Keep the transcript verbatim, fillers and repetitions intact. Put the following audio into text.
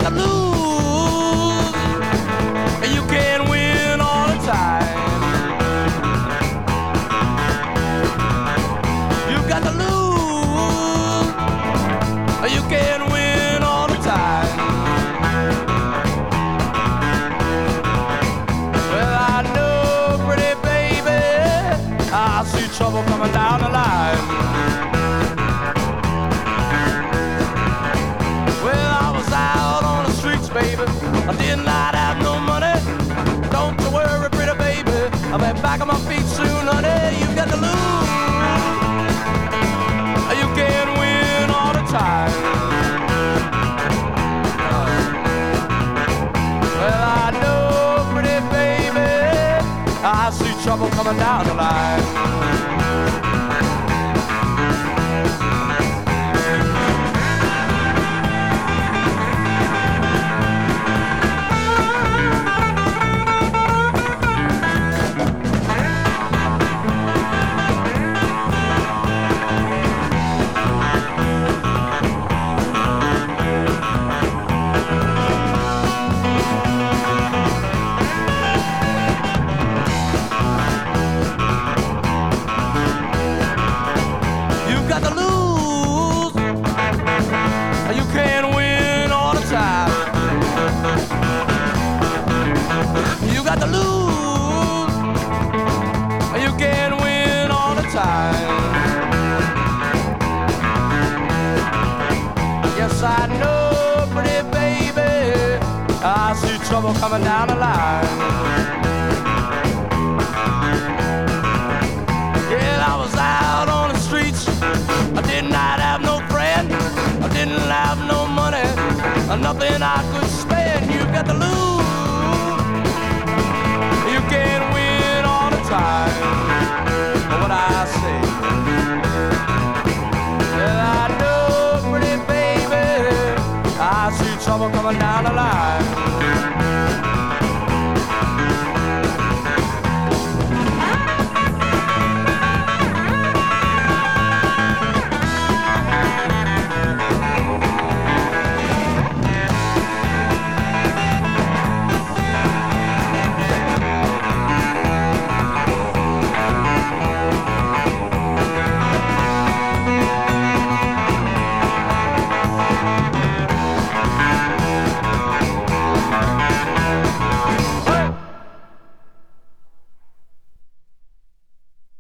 to lose, and you can't win all the time. You got to lose, and you can't win all the time. Well, I know, pretty baby, I see trouble coming down the line. Well, I was out on the streets, baby. I did not have no money. Don't you worry, pretty baby, I'll be back on my feet soon, honey. You got to lose, you can't win all the time. Well, I know, pretty baby, I see trouble coming down the line. You got to lose, you can't win all the time. You got to lose, you can't win all the time. Yes, I know, pretty baby, I see trouble coming down the line. Yeah, I was out on the streets, I did not have no friend, I didn't have no money, nothing I could spend. You got to lose, you can't win all the time. What I say, yeah, I know, pretty baby, I see trouble coming down the line.